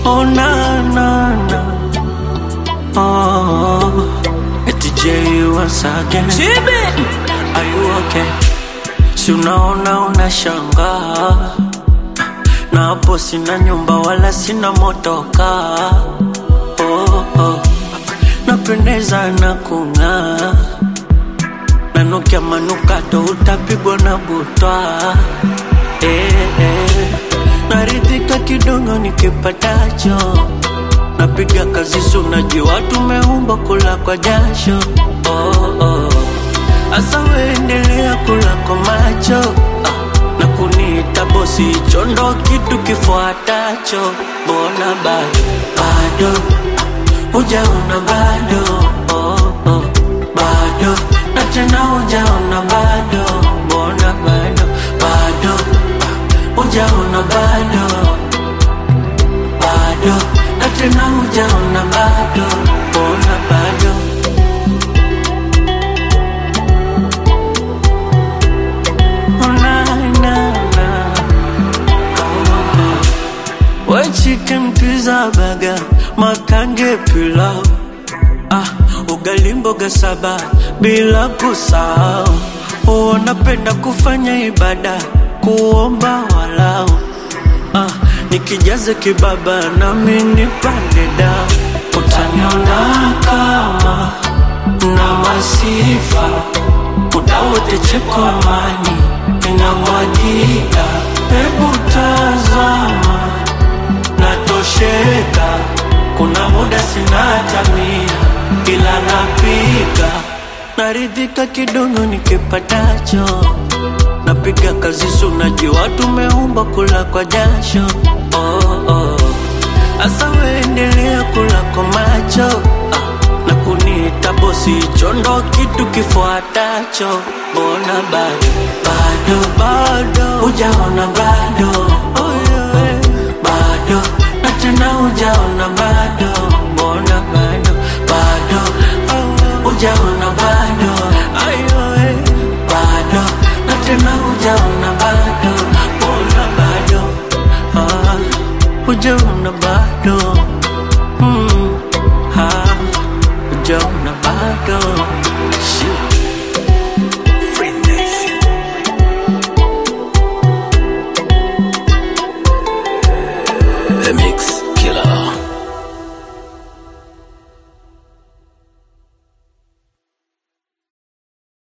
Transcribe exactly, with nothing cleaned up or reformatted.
Oh na na na. Oh, it's J once again. Chibi, are you okay? Si unaona unashangaa, na hapo sina nyumba wala sina motoka. Oh oh, napendeza na kung'aa, nanukia manukato utapigwa na butwa. Eh eh, naridhika kidogo nikipatacho, napiga kazi sunajua tumeumba kula kwa jasho. Oh oh, asa weendelea kula kwa macho, ah, na kuniita bosi chondo kitu kifuatacho. Bona bado, bado, hujaona bado. Oh oh, bado, na tena hujaona bado. Bona bado, bado, hujaona bado. Bado, na tena hujaona bado. Bona bado. White chicken pizza burger, makange pilau, ah, ugali mboga saba bila kusahau. Oh, napenda kufanya ibada, kuomba walau, ah, nikijaze kibaba na mini pande down. Utaniona kama na masifa, muda wote cheko amani inamwagika. Hebu tazama, natosheka, kuna muda sina hata mia, ila napika. Naridhika kidogo nikipatacho, napiga kazi sunajua tumeumba kula kwa jasho. Oh oh, asa weendelea kula kwa macho, ah, na kuniita bosi chondo kitu kifuatacho. Bona bado, bado, bado, hujaona bado. Oh yeah, bado, na tena hujaona bado. Bona bado, bado, hujaona bado. Ayo eh, bado, na tena hujaona bado. Bona bado, ah, hujaona bado. Hmm, ah, hujaona bado.